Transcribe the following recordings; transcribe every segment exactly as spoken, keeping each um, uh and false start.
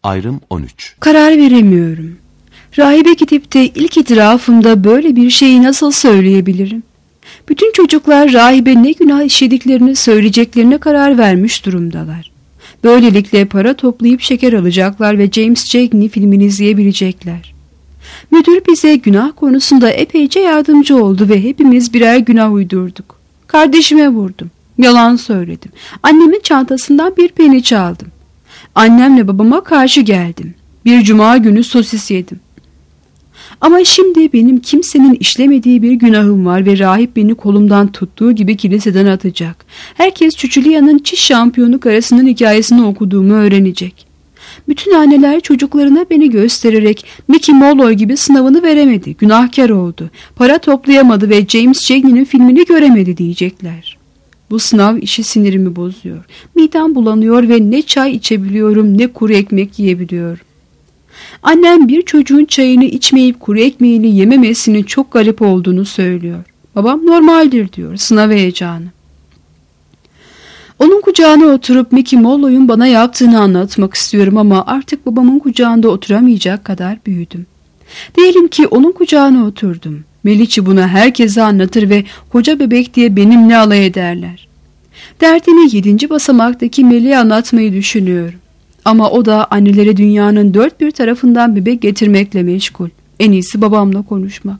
Ayrım on üç. Karar veremiyorum. Rahibe gidip de ilk itirafımda böyle bir şeyi nasıl söyleyebilirim? Bütün çocuklar rahibe ne günah işlediklerini söyleyeceklerine karar vermiş durumdalar. Böylelikle para toplayıp şeker alacaklar ve James Cagney filmini izleyebilecekler. Müdür bize günah konusunda epeyce yardımcı oldu ve hepimiz birer günah uydurduk. Kardeşime vurdum. Yalan söyledim. Annemin çantasından bir peni çaldım. Annemle babama karşı geldim. Bir cuma günü sosis yedim. Ama şimdi benim kimsenin işlemediği bir günahım var ve rahip beni kolumdan tuttuğu gibi kiliseden atacak. Herkes Çuçuliya'nın çiş şampiyonu karısının hikayesini okuduğumu öğrenecek. Bütün anneler çocuklarına beni göstererek Mickey Molloy gibi sınavını veremedi, günahkar oldu, para toplayamadı ve James Cagney'nin filmini göremedi diyecekler. Bu sınav işi sinirimi bozuyor. Midem bulanıyor ve ne çay içebiliyorum ne kuru ekmek yiyebiliyorum. Annem bir çocuğun çayını içmeyip kuru ekmeğini yememesinin çok garip olduğunu söylüyor. Babam normaldir diyor, sınav heyecanı. Onun kucağına oturup Mickey Molloy'un bana yaptığını anlatmak istiyorum ama artık babamın kucağında oturamayacak kadar büyüdüm. Diyelim ki onun kucağına oturdum. Meliçi buna herkese anlatır ve koca bebek diye benimle alay ederler. Derdimi yedinci basamaktaki Meli'ye anlatmayı düşünüyorum. Ama o da annelere dünyanın dört bir tarafından bebek getirmekle meşgul. En iyisi babamla konuşmak.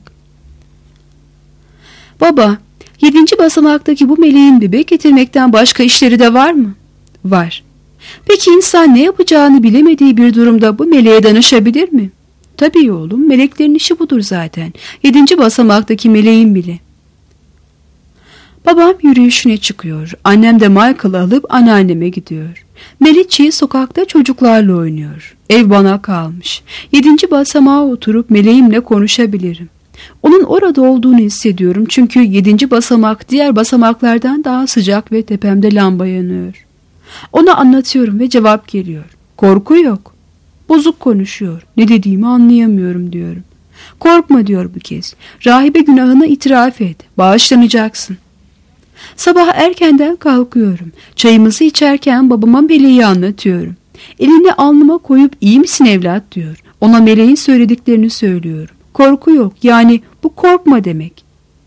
Baba, yedinci basamaktaki bu meleğin bebek getirmekten başka işleri de var mı? Var. Peki insan ne yapacağını bilemediği bir durumda bu meleğe danışabilir mi? Tabii oğlum, meleklerin işi budur zaten. Yedinci basamaktaki meleğin bile. Babam yürüyüşüne çıkıyor. Annem de Michael'ı alıp anneanneme gidiyor. Meliçi sokakta çocuklarla oynuyor. Ev bana kalmış. Yedinci basamağa oturup meleğimle konuşabilirim. Onun orada olduğunu hissediyorum çünkü yedinci basamak diğer basamaklardan daha sıcak ve tepemde lamba yanıyor. Ona anlatıyorum ve cevap geliyor. Korku yok. Bozuk konuşuyor. Ne dediğimi anlayamıyorum diyorum. Korkma diyor bu kez. Rahibe günahını itiraf et. Bağışlanacaksın. Sabah erkenden kalkıyorum. Çayımızı içerken babama meleği anlatıyorum. Elini alnıma koyup iyi misin evlat diyor. Ona meleğin söylediklerini söylüyorum. Korku yok, yani bu korkma demek.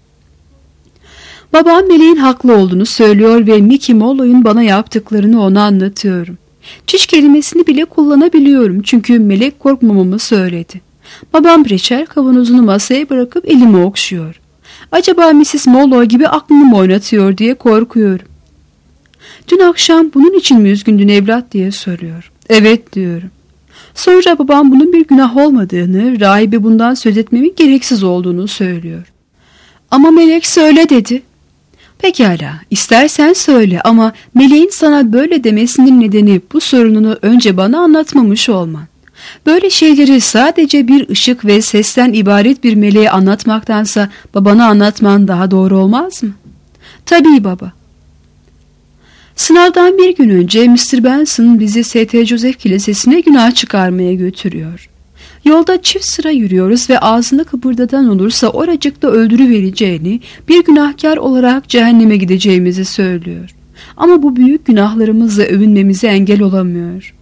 Babam meleğin haklı olduğunu söylüyor ve Mickey Molloy'un bana yaptıklarını ona anlatıyorum. Çiş kelimesini bile kullanabiliyorum çünkü melek korkmamamı söyledi. Babam reçel kavanozunu masaya bırakıp elimi okşuyor. Acaba missis Molloy gibi aklını mı oynatıyor diye korkuyorum. Dün akşam bunun için mi üzgündün evlat diye soruyor. Evet diyorum. Sonra babam bunun bir günah olmadığını, rahibe bundan söz etmemin gereksiz olduğunu söylüyor. Ama melek söyle dedi. Pekala, istersen söyle ama meleğin sana böyle demesinin nedeni bu sorununu önce bana anlatmamış olman. Böyle şeyleri sadece bir ışık ve sesten ibaret bir meleğe anlatmaktansa babana anlatman daha doğru olmaz mı? Tabii baba. Sınavdan bir gün önce mister Benson bizi Saint Joseph Kilisesi'ne günah çıkarmaya götürüyor. Yolda çift sıra yürüyoruz ve ağzını kıpırdatan olursa oracıkta öldürüvereceğini, bir günahkar olarak cehenneme gideceğimizi söylüyor. Ama bu büyük günahlarımızla övünmemize engel olamıyor.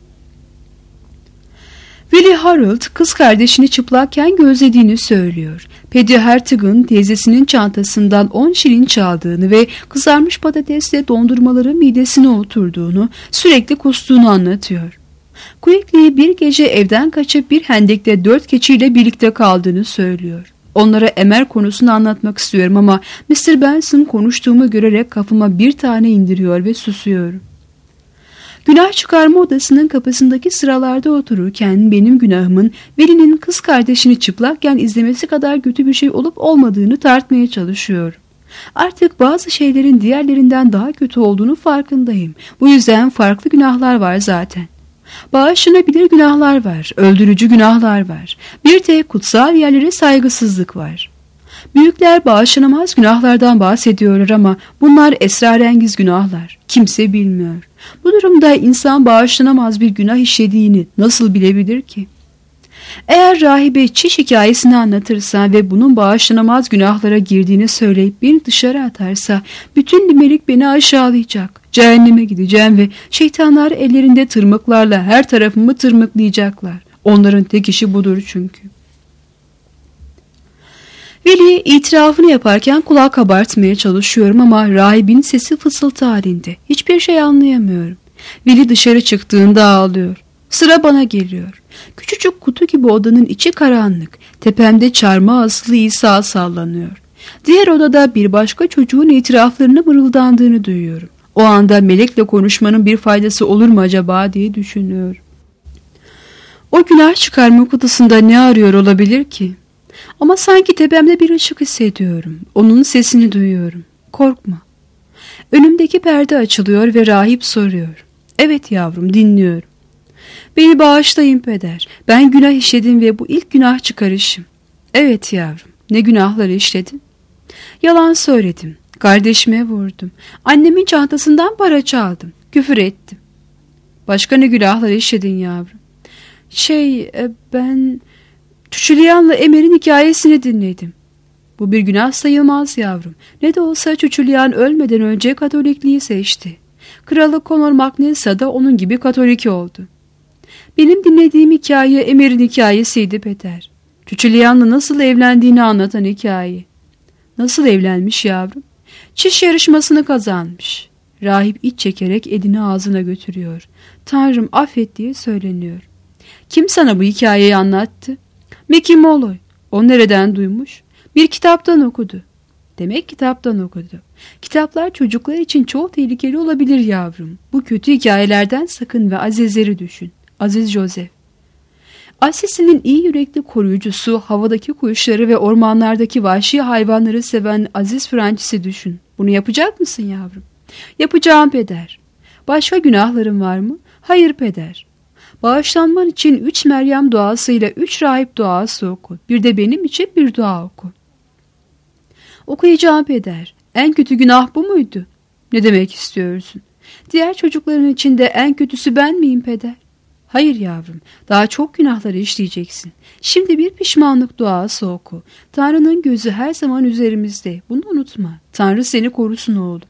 Willie Harold kız kardeşini çıplakken gözlediğini söylüyor. Paddy Hertig'in teyzesinin çantasından on şilin çaldığını ve kızarmış patatesle dondurmaların midesine oturduğunu, sürekli kustuğunu anlatıyor. Quigley bir gece evden kaçıp bir hendekte dört keçiyle birlikte kaldığını söylüyor. Onlara emer konusunu anlatmak istiyorum ama mister Benson konuştuğumu görerek kafama bir tane indiriyor ve susuyorum. Günah çıkarma odasının kapısındaki sıralarda otururken benim günahımın Willie'nin kız kardeşini çıplakken izlemesi kadar kötü bir şey olup olmadığını tartmaya çalışıyorum. Artık bazı şeylerin diğerlerinden daha kötü olduğunu farkındayım. Bu yüzden farklı günahlar var zaten. Bağışlanabilir günahlar var, öldürücü günahlar var. Bir de kutsal yerlere saygısızlık var. Büyükler bağışlanamaz günahlardan bahsediyorlar ama bunlar esrarengiz günahlar. Kimse bilmiyor. Bu durumda insan bağışlanamaz bir günah işlediğini nasıl bilebilir ki? Eğer rahibe çiş hikayesini anlatırsa ve bunun bağışlanamaz günahlara girdiğini söyleyip beni dışarı atarsa, bütün Limerick beni aşağılayacak. Cehenneme gideceğim ve şeytanlar ellerinde tırmıklarla her tarafımı tırmıklayacaklar. Onların tek işi budur çünkü. Veli itirafını yaparken kulak kabartmaya çalışıyorum ama rahibin sesi fısıltı halinde. Hiçbir şey anlayamıyorum. Veli dışarı çıktığında ağlıyor. Sıra bana geliyor. Küçücük kutu gibi odanın içi karanlık. Tepemde çarmıha asılı İsa sallanıyor. Diğer odada bir başka çocuğun itiraflarını mırıldandığını duyuyorum. O anda melekle konuşmanın bir faydası olur mu acaba diye düşünüyorum. O günah çıkarma kutusunda ne arıyor olabilir ki? Ama sanki tepemde bir ışık hissediyorum. Onun sesini duyuyorum. Korkma. Önümdeki perde açılıyor ve rahip soruyor. Evet yavrum, dinliyorum. Beni bağışlayın peder. Ben günah işledim ve bu ilk günah çıkarışım. Evet yavrum. Ne günahları işledin? Yalan söyledim. Kardeşime vurdum. Annemin çantasından para çaldım. Küfür ettim. Başka ne günahları işledin yavrum? Şey ben... Çuçulyan'la Emer'in hikayesini dinledim. Bu bir günah sayılmaz yavrum. Ne de olsa Çuçulyan ölmeden önce Katolikliği seçti. Kralı Conor Magnessa da onun gibi Katolik oldu. Benim dinlediğim hikaye Emer'in hikayesiydi Peter. Çuçulyan'la nasıl evlendiğini anlatan hikaye. Nasıl evlenmiş yavrum? Çiş yarışmasını kazanmış. Rahip iç çekerek elini ağzına götürüyor. Tanrım affet diye söyleniyor. Kim sana bu hikayeyi anlattı? Mickey Molloy. O nereden duymuş? Bir kitaptan okudu. Demek kitaptan okudu. Kitaplar çocuklar için çok tehlikeli olabilir yavrum. Bu kötü hikayelerden sakın ve Azizleri düşün. Aziz Joseph. Assisi'nin iyi yürekli koruyucusu, havadaki kuşları ve ormanlardaki vahşi hayvanları seven Aziz Francis'i düşün. Bunu yapacak mısın yavrum? Yapacağım peder. Başka günahların var mı? Hayır peder. Bağışlanman için üç Meryem duasıyla üç rahip duası oku. Bir de benim için bir dua oku. Okuyacağım peder. En kötü günah bu muydu? Ne demek istiyorsun? Diğer çocukların içinde en kötüsü ben miyim peder? Hayır yavrum, daha çok günahları işleyeceksin. Şimdi bir pişmanlık duası oku. Tanrı'nın gözü her zaman üzerimizde. Bunu unutma. Tanrı seni korusun oğlum.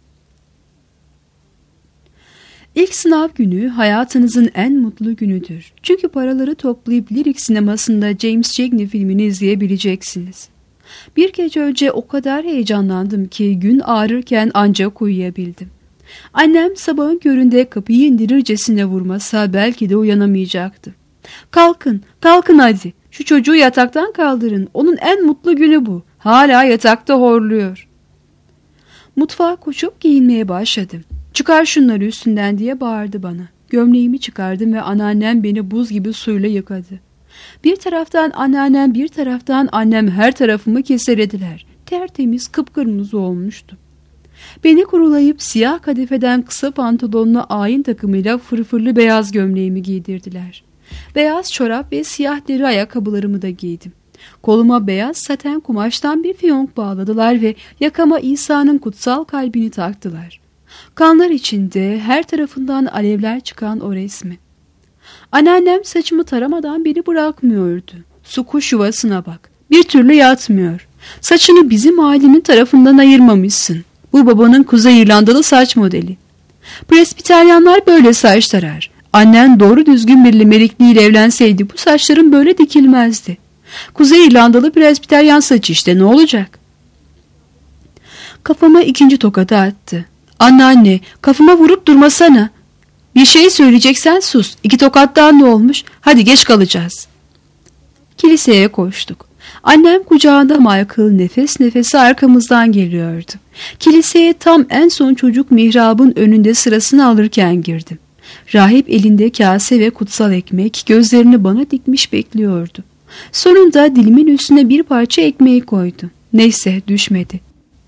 İlk sınav günü hayatınızın en mutlu günüdür. Çünkü paraları toplayıp Lyric sinemasında James Cagney filmini izleyebileceksiniz. Bir gece önce o kadar heyecanlandım ki gün ağrırken ancak uyuyabildim. Annem sabahın köründe kapıyı indirircesine vurmasa belki de uyanamayacaktı. Kalkın, kalkın hadi. Şu çocuğu yataktan kaldırın. Onun en mutlu günü bu. Hala yatakta horluyor. Mutfağa koşup giyinmeye başladım. Çıkar şunları üstünden diye bağırdı bana. Gömleğimi çıkardım ve anneannem beni buz gibi suyla yıkadı. Bir taraftan anneannem, bir taraftan annem her tarafımı keselediler. Tertemiz kıpkırmızı olmuştu. Beni kurulayıp siyah kadifeden kısa pantolonlu ayin takımıyla fırfırlı beyaz gömleğimi giydirdiler. Beyaz çorap ve siyah deri ayakkabılarımı da giydim. Koluma beyaz saten kumaştan bir fiyonk bağladılar ve yakama İsa'nın kutsal kalbini taktılar. Kanlar içinde her tarafından alevler çıkan o resmi. Anneannem saçımı taramadan beni bırakmıyordu. Su kuş yuvasına bak. Bir türlü yatmıyor. Saçını bizim ailenin tarafından ayırmamışsın. Bu babanın Kuzey İrlandalı saç modeli. Presbiteryanlar böyle saç tarar. Annen doğru düzgün bir Limerikliyle evlenseydi bu saçların böyle dikilmezdi. Kuzey İrlandalı presbiteryan saç işte, ne olacak? Kafama ikinci tokadı attı. Anneanne, kafama vurup durmasana. Bir şey söyleyeceksen sus. İki tokattan ne olmuş? Hadi geç kalacağız. Kiliseye koştuk. Annem kucağında Michael nefes nefese arkamızdan geliyordu. Kiliseye tam en son çocuk mihrabın önünde sırasını alırken girdim. Rahip elinde kase ve kutsal ekmek, gözlerini bana dikmiş bekliyordu. Sonunda dilimin üstüne bir parça ekmeği koydu. Neyse, düşmedi.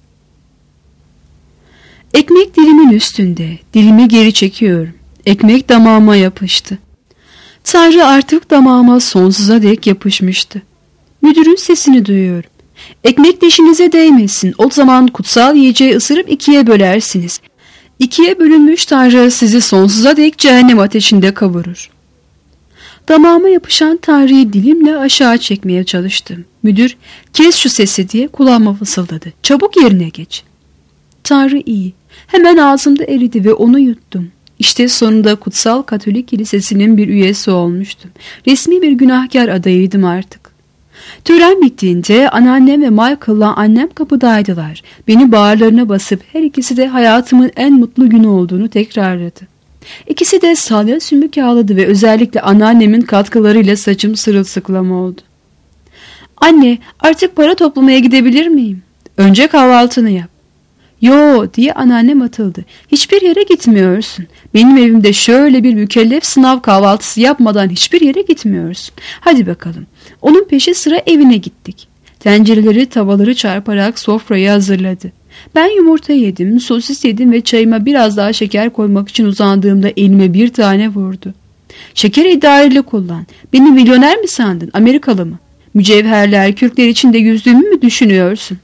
Ekmek dilimin üstünde. Dilimi geri çekiyorum. Ekmek damağıma yapıştı. Tanrı artık damağıma sonsuza dek yapışmıştı. Müdürün sesini duyuyorum. Ekmek dişinize değmesin. O zaman kutsal yiyeceği ısırıp ikiye bölersiniz. İkiye bölünmüş Tanrı sizi sonsuza dek cehennem ateşinde kavurur. Damağıma yapışan Tanrı'yı dilimle aşağı çekmeye çalıştım. Müdür, kes şu sesi diye kulağıma fısıldadı. Çabuk yerine geç. Tanrı iyi. Hemen ağzımda eridi ve onu yuttum. İşte sonunda Kutsal Katolik Kilisesi'nin bir üyesi olmuştum. Resmi bir günahkar adayıydım artık. Tören bittiğinde anneannem ve Michael'la annem kapıdaydılar. Beni bağırlarına basıp her ikisi de hayatımın en mutlu günü olduğunu tekrarladı. İkisi de salya sümük yağladı ve özellikle anneannemin katkılarıyla saçım sırılsıklam oldu. Anne, artık para toplamaya gidebilir miyim? Önce kahvaltını yap. Yo diye anneannem atıldı. Hiçbir yere gitmiyorsun. Benim evimde şöyle bir mükellef sınav kahvaltısı yapmadan hiçbir yere gitmiyorsun. Hadi bakalım. Onun peşi sıra evine gittik. Tencereleri, tavaları çarparak sofrayı hazırladı. Ben yumurta yedim, sosis yedim ve çayıma biraz daha şeker koymak için uzandığımda elime bir tane vurdu. Şekeri idareli kullan. Beni milyoner mi sandın, Amerikalı mı? Mücevherler, kürkler içinde yüzdüğümü mü düşünüyorsun?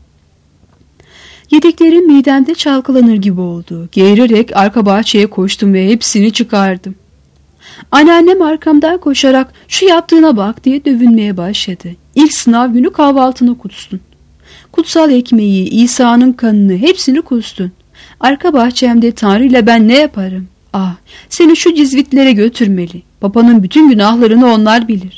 Yediklerim midemde çalkalanır gibi oldu. Geğirerek arka bahçeye koştum ve hepsini çıkardım. Anneannem arkamdan koşarak şu yaptığına bak diye dövünmeye başladı. İlk sınav günü kahvaltını kutstun. Kutsal ekmeği, İsa'nın kanını hepsini kustun. Arka bahçemde Tanrı ile ben ne yaparım? Ah, seni şu cizvitlere götürmeli. Babanın bütün günahlarını onlar bilir.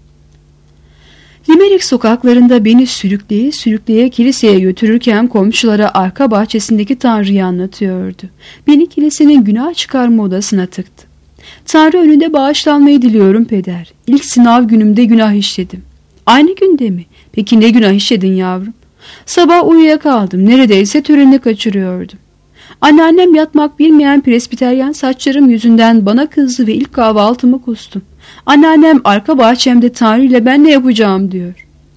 Limerick sokaklarında beni sürükleye sürükleye kiliseye götürürken komşulara arka bahçesindeki Tanrı'yı anlatıyordu. Beni kilisenin günah çıkarma odasına tıktı. Tanrı önünde bağışlanmayı diliyorum peder. İlk sınav günümde günah işledim. Aynı günde mi? Peki ne günah işledin yavrum? Sabah uyuyakaldım. Neredeyse töreni kaçırıyordum. Anneannem yatmak bilmeyen presbiteryen saçlarım yüzünden bana kızdı ve ilk kahvaltımı kustum. Anneannem arka bahçemde Tanrı ile ben ne yapacağım diyor.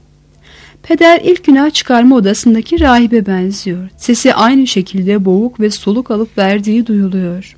Peder ilk günah çıkarma odasındaki rahibe benziyor. Sesi aynı şekilde boğuk ve soluk alıp verdiği duyuluyor.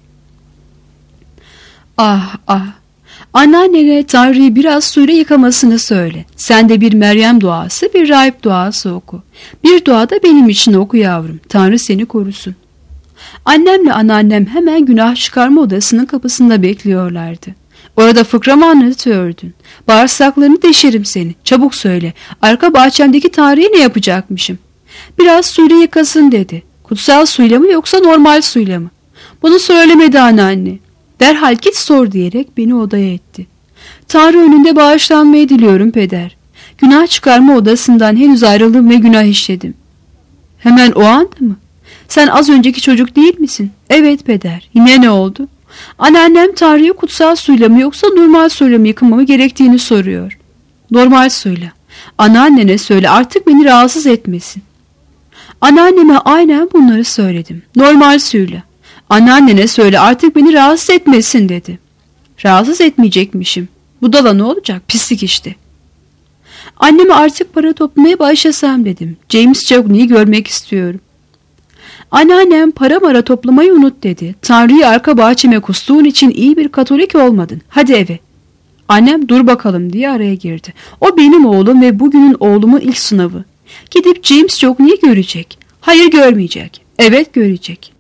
Ah ah. Anneannene Tanrı'yı biraz suyla yıkamasını söyle. Sen de bir Meryem duası, bir rahip duası oku. Bir dua da benim için oku yavrum. Tanrı seni korusun. Annemle anneannem hemen günah çıkarma odasının kapısında bekliyorlardı. Orada fıkra mı anlatıyordun? Bağırsaklarını deşerim seni. Çabuk söyle. Arka bahçemdeki Tanrı'yı ne yapacakmışım? Biraz suyla yıkasın dedi. Kutsal suyla mı yoksa normal suyla mı? Bunu söylemedi anneanne. Derhal git sor diyerek beni odaya etti. Tanrı önünde bağışlanmayı diliyorum peder. Günah çıkarma odasından henüz ayrıldım ve günah işledim. Hemen o anda mı? Sen az önceki çocuk değil misin? Evet peder. Yine ne oldu? Anneannem Tanrı'yı kutsal suyla mı yoksa normal suyla mı yıkamamı gerektiğini soruyor. Normal suyla. Anneannene söyle artık beni rahatsız etmesin. Anneanneme aynen bunları söyledim. Normal suyla. Anneannene söyle artık beni rahatsız etmesin dedi. Rahatsız etmeyecekmişim. Budala ne olacak? Pislik işte. Anneme artık para toplamaya başlasam dedim. James Cagney'i görmek istiyorum. Anneannem para mara toplamayı unut dedi. Tanrı'yı arka bahçeme kustuğun için iyi bir Katolik olmadın. Hadi eve. Annem dur bakalım diye araya girdi. O benim oğlum ve bugünün oğlumun ilk sınavı. Gidip James Cagney'i görecek. Hayır görmeyecek. Evet görecek.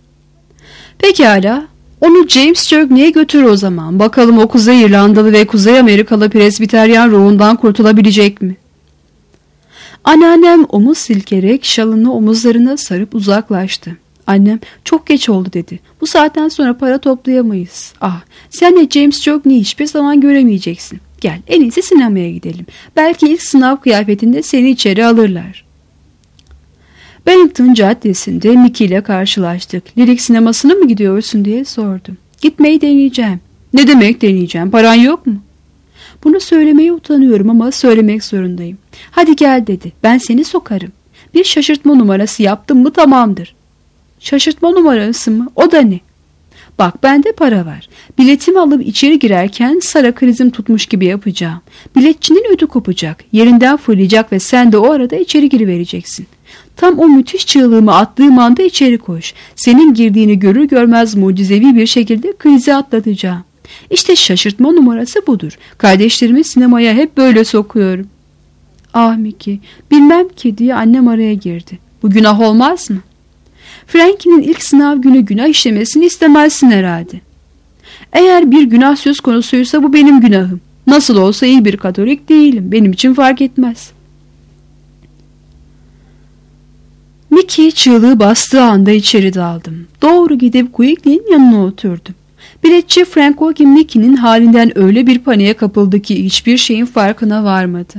Pekala. Onu James Cagney'e götür o zaman. Bakalım o Kuzey İrlandalı ve Kuzey Amerikalı presbiteryen ruhundan kurtulabilecek mi? Anneannem omuz silkerek şalını omuzlarına sarıp uzaklaştı. Annem çok geç oldu dedi. Bu saatten sonra para toplayamayız. Ah, sen de James Cagney'i hiçbir zaman göremeyeceksin. Gel en iyisi sinemaya gidelim. Belki ilk sınav kıyafetinde seni içeri alırlar. Bennington Caddesi'nde Mickey ile karşılaştık. Lirik sinemasına mı gidiyorsun diye sordum. Gitmeyi deneyeceğim. Ne demek deneyeceğim? Paran yok mu? Bunu söylemeye utanıyorum ama söylemek zorundayım. Hadi gel dedi. Ben seni sokarım. Bir şaşırtma numarası yaptım mı tamamdır. Şaşırtma numarası mı? O da ne? Bak bende para var. Biletimi alıp içeri girerken Sara krizim tutmuş gibi yapacağım. Biletçinin ödü kopacak. Yerinden fırlayacak ve sen de o arada içeri girivereceksin. Tam o müthiş çığlığımı attığım anda içeri koş. Senin girdiğini görür görmez mucizevi bir şekilde krizi atlatacağım. İşte şaşırtma numarası budur. Kardeşlerimi sinemaya hep böyle sokuyorum. Ah Mickey, bilmem ki diye annem araya girdi. Bu günah olmaz mı? Frankie'nin ilk sınav günü günah işlemesini istemezsin herhalde. Eğer bir günah söz konusuysa bu benim günahım. Nasıl olsa iyi bir Katolik değilim. Benim için fark etmez. Mickey çığlığı bastığı anda içeri daldım. Doğru gidip Quigley'in yanına oturdum. Biletçi Frank Hawking Mickey'nin halinden öyle bir paniğe kapıldı ki hiçbir şeyin farkına varmadı.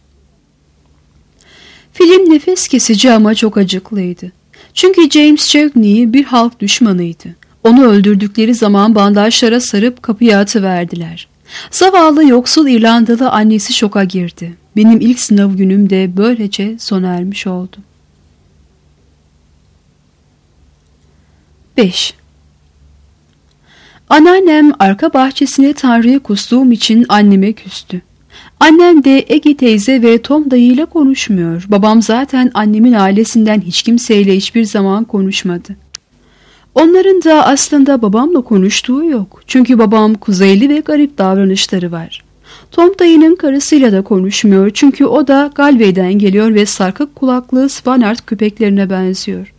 Film nefes kesici ama çok acıklıydı. Çünkü James Chutney bir halk düşmanıydı. Onu öldürdükleri zaman bandajlara sarıp kapıya atıverdiler. Zavallı yoksul İrlandalı annesi şoka girdi. Benim ilk sınav günüm de böylece sona ermiş oldu. beş. Anneannem arka bahçesine Tanrı'ya kustuğum için anneme küstü. Annem de Egi teyze ve Tom dayıyla konuşmuyor. Babam zaten annemin ailesinden hiç kimseyle hiçbir zaman konuşmadı. Onların da aslında babamla konuştuğu yok. Çünkü babam kuzeyli ve garip davranışları var. Tom dayının karısıyla da konuşmuyor. Çünkü o da Galway'den geliyor ve sarkık kulaklı Spanart köpeklerine benziyor.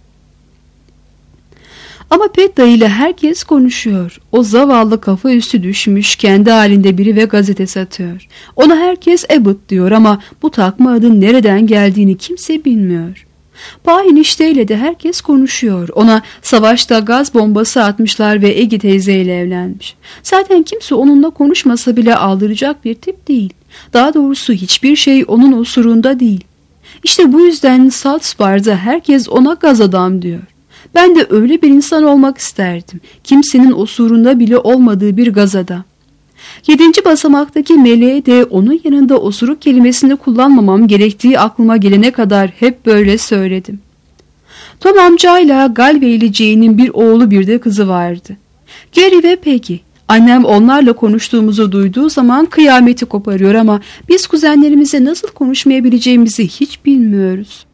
Ama Pet dayıyla herkes konuşuyor. O zavallı kafa üstü düşmüş, kendi halinde biri ve gazete satıyor. Ona herkes Abbott diyor ama bu takma adın nereden geldiğini kimse bilmiyor. Bay enişteyle de herkes konuşuyor. Ona savaşta gaz bombası atmışlar ve Egi teyzeyle evlenmiş. Zaten kimse onunla konuşmasa bile aldıracak bir tip değil. Daha doğrusu hiçbir şey onun osurunda değil. İşte bu yüzden Salzbar'da herkes ona gaz adam diyor. Ben de öyle bir insan olmak isterdim. Kimsenin osurunda bile olmadığı bir gaz adam. Yedinci basamaktaki meleğe de onun yanında osuruk kelimesini kullanmamam gerektiği aklıma gelene kadar hep böyle söyledim. Tom amcayla Galway'li Jane'in bir oğlu bir de kızı vardı. Gary ve Peggy. Annem onlarla konuştuğumuzu duyduğu zaman kıyameti koparıyor ama biz kuzenlerimize nasıl konuşmayabileceğimizi hiç bilmiyoruz.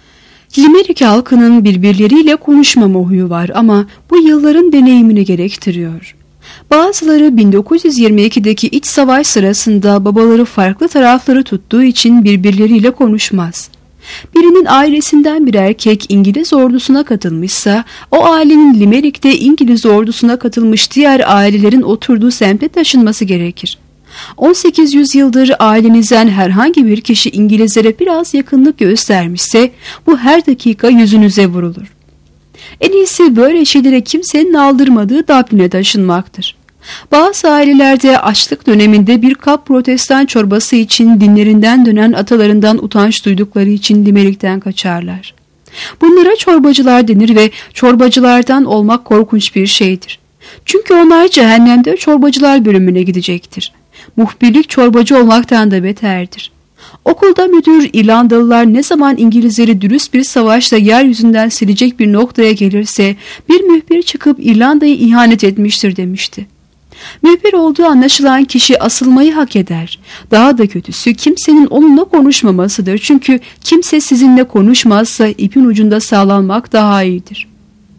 Limerick halkının birbirleriyle konuşmama huyu var ama bu yılların deneyimini gerektiriyor. Bazıları bin dokuz yüz yirmi ikideki iç savaş sırasında babaları farklı tarafları tuttuğu için birbirleriyle konuşmaz. Birinin ailesinden bir erkek İngiliz ordusuna katılmışsa o ailenin Limerick'te İngiliz ordusuna katılmış diğer ailelerin oturduğu semte taşınması gerekir. on sekiz yüz yıldır ailenizden herhangi bir kişi İngilizlere biraz yakınlık göstermişse bu her dakika yüzünüze vurulur. En iyisi böyle şeylere kimsenin aldırmadığı Dublin'e taşınmaktır. Bazı ailelerde açlık döneminde bir kap protestan çorbası için dinlerinden dönen atalarından utanç duydukları için Limerick'ten kaçarlar. Bunlara çorbacılar denir ve çorbacılardan olmak korkunç bir şeydir. Çünkü onlar cehennemde çorbacılar bölümüne gidecektir. Muhbirlik çorbacı olmaktan da beterdir. Okulda müdür İrlandalılar ne zaman İngilizleri dürüst bir savaşla yeryüzünden silecek bir noktaya gelirse bir mühbir çıkıp İrlanda'yı ihanet etmiştir demişti. Mühbir olduğu anlaşılan kişi asılmayı hak eder. Daha da kötüsü kimsenin onunla konuşmamasıdır. Çünkü kimse sizinle konuşmazsa ipin ucunda sağlanmak daha iyidir.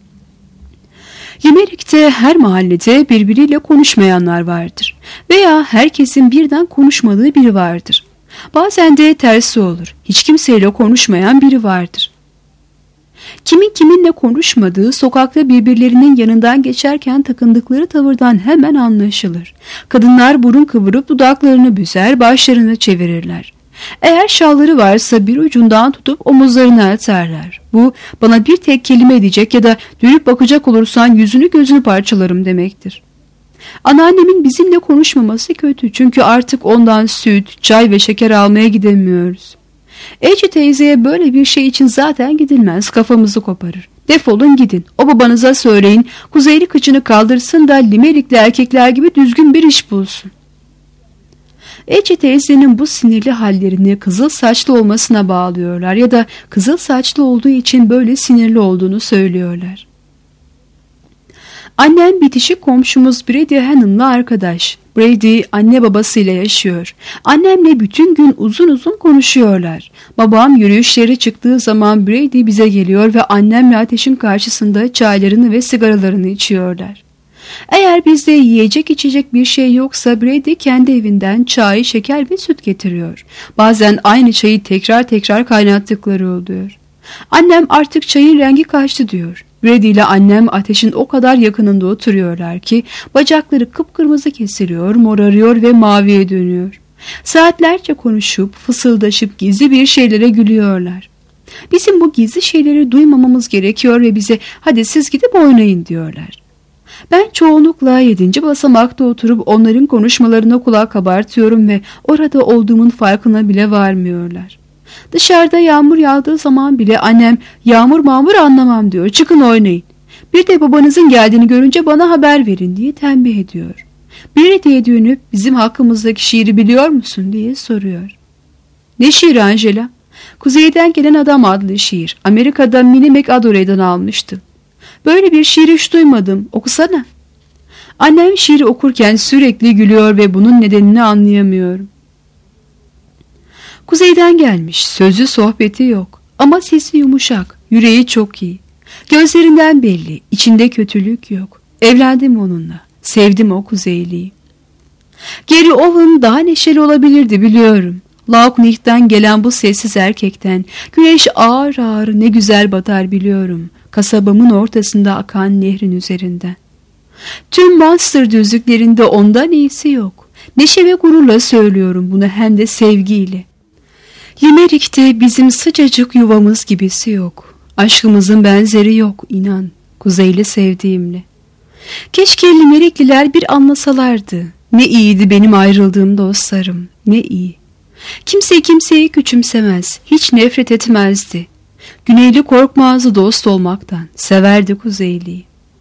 Limerick'te her mahallede birbiriyle konuşmayanlar vardır. Veya herkesin birden konuşmadığı biri vardır. Bazen de tersi olur. Hiç kimseyle konuşmayan biri vardır. Kimin kiminle konuşmadığı sokakta birbirlerinin yanından geçerken takındıkları tavırdan hemen anlaşılır. Kadınlar burun kıvırıp dudaklarını büzer, başlarını çevirirler. Eğer şalları varsa bir ucundan tutup omuzlarına atarlar. Bu bana bir tek kelime edecek ya da dönüp bakacak olursan yüzünü gözünü parçalarım demektir. Anneannemin bizimle konuşmaması kötü çünkü artık ondan süt, çay ve şeker almaya gidemiyoruz. Ece teyzeye böyle bir şey için zaten gidilmez, kafamızı koparır. Defolun gidin, o babanıza söyleyin, kuzeyli kıçını kaldırsın da Limerick'li erkekler gibi düzgün bir iş bulsun. Ece teyzenin bu sinirli hallerini kızıl saçlı olmasına bağlıyorlar ya da kızıl saçlı olduğu için böyle sinirli olduğunu söylüyorlar. Annem bitişik komşumuz Brady Hanım'la arkadaş. Brady anne babasıyla yaşıyor. Annemle bütün gün uzun uzun konuşuyorlar. Babam yürüyüşleri çıktığı zaman Brady bize geliyor ve annemle ateşin karşısında çaylarını ve sigaralarını içiyorlar. Eğer bizde yiyecek içecek bir şey yoksa Brady kendi evinden çay, şeker ve süt getiriyor. Bazen aynı çayı tekrar tekrar kaynattıkları oluyor. Annem artık çayın rengi kaçtı diyor. Brady ile annem ateşin o kadar yakınında oturuyorlar ki bacakları kıpkırmızı kesiliyor, morarıyor ve maviye dönüyor. Saatlerce konuşup fısıldaşıp gizli bir şeylere gülüyorlar. Bizim bu gizli şeyleri duymamamız gerekiyor ve bize hadi siz gidip oynayın diyorlar. Ben çoğunlukla yedinci basamakta oturup onların konuşmalarına kulak kabartıyorum ve orada olduğumun farkına bile varmıyorlar. Dışarıda yağmur yağdığı zaman bile annem yağmur mağmur anlamam diyor, çıkın oynayın. Bir de babanızın geldiğini görünce bana haber verin diye tembih ediyor. Biri diye dönüp bizim hakkımızdaki şiiri biliyor musun diye soruyor. Ne şiiri Angela? Kuzeyden Gelen Adam adlı şiir. Amerika'da Minnie McAdore'dan almıştım. Böyle bir şiir hiç duymadım. Okusana. Annem şiiri okurken sürekli gülüyor ve bunun nedenini anlayamıyorum. Kuzeyden gelmiş, sözü sohbeti yok. Ama sesi yumuşak, yüreği çok iyi. Gözlerinden belli, içinde kötülük yok. Evlendim onunla, sevdim o Kuzeyliyi. Gary Owen daha neşeli olabilirdi biliyorum. Lauknicht'ten gelen bu sessiz erkekten güneş ağır ağır ne güzel batar biliyorum. Kasabamın ortasında akan nehrin üzerinden. Tüm Munster düzlüklerinde ondan iyisi yok. Neşe ve gururla söylüyorum bunu, hem de sevgiyle. Limerick'te bizim sıcacık yuvamız gibisi yok. Aşkımızın benzeri yok inan, Kuzeyli sevdiğimle. Keşke Limerickliler bir anlasalardı. Ne iyiydi benim ayrıldığım dostlarım, ne iyi. Kimse kimseyi küçümsemez, hiç nefret etmezdi. Güneyli korkmazdı dost olmaktan, severdi Kuzeyliyi.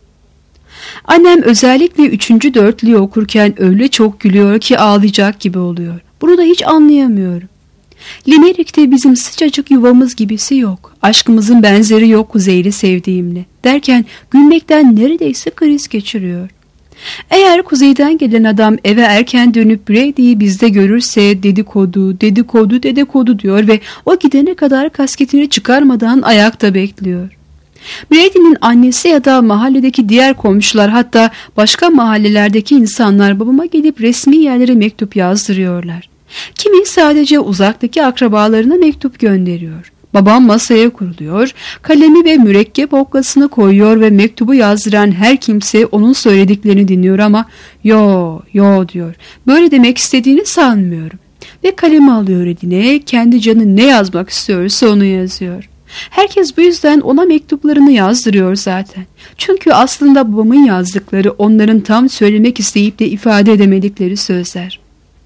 Annem özellikle üçüncü dörtlüğü okurken öyle çok gülüyor ki ağlayacak gibi oluyor. Bunu da hiç anlayamıyorum. Limerick'te bizim sıcacık yuvamız gibisi yok. Aşkımızın benzeri yok Kuzeyli sevdiğimle derken gülmekten neredeyse kriz geçiriyor. Eğer Kuzeyden Gelen Adam eve erken dönüp Brady'yi bizde görürse dedikodu, dedikodu, dedikodu diyor ve o gidene kadar kasketini çıkarmadan ayakta bekliyor. Brady'nin annesi ya da mahalledeki diğer komşular, hatta başka mahallelerdeki insanlar babama gelip resmi yerlere mektup yazdırıyorlar. Kimi sadece uzaktaki akrabalarına mektup gönderiyor. Babam masaya kuruluyor, kalemi ve mürekkep oklasını koyuyor ve mektubu yazdıran her kimse onun söylediklerini dinliyor ama yo yo diyor. Böyle demek istediğini sanmıyorum. Ve kalemi alıyor eline, kendi canı ne yazmak istiyorsa onu yazıyor. Herkes bu yüzden ona mektuplarını yazdırıyor zaten. Çünkü aslında babamın yazdıkları onların tam söylemek isteyip de ifade edemedikleri sözler.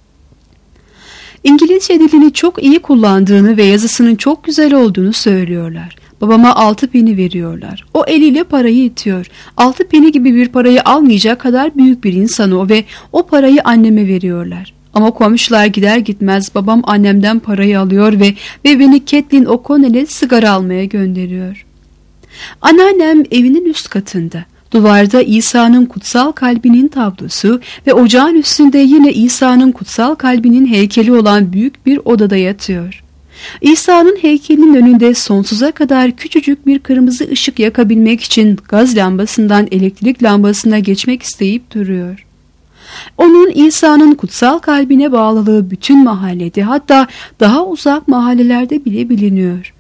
İngilizce dilini çok iyi kullandığını ve yazısının çok güzel olduğunu söylüyorlar. Babama altı peni veriyorlar. O eliyle parayı itiyor. Altı peni gibi bir parayı almayacak kadar büyük bir insan o ve o parayı anneme veriyorlar. Ama komşular gider gitmez babam annemden parayı alıyor ve, ve beni Kathleen O'Connell'e sigara almaya gönderiyor. Anneannem evinin üst katında. Duvarda İsa'nın kutsal kalbinin tablosu ve ocağın üstünde yine İsa'nın kutsal kalbinin heykeli olan büyük bir odada yatıyor. İsa'nın heykelinin önünde sonsuza kadar küçücük bir kırmızı ışık yakabilmek için gaz lambasından elektrik lambasına geçmek isteyip duruyor. Onun İsa'nın kutsal kalbine bağlılığı bütün mahallede, hatta daha uzak mahallelerde bile biliniyor.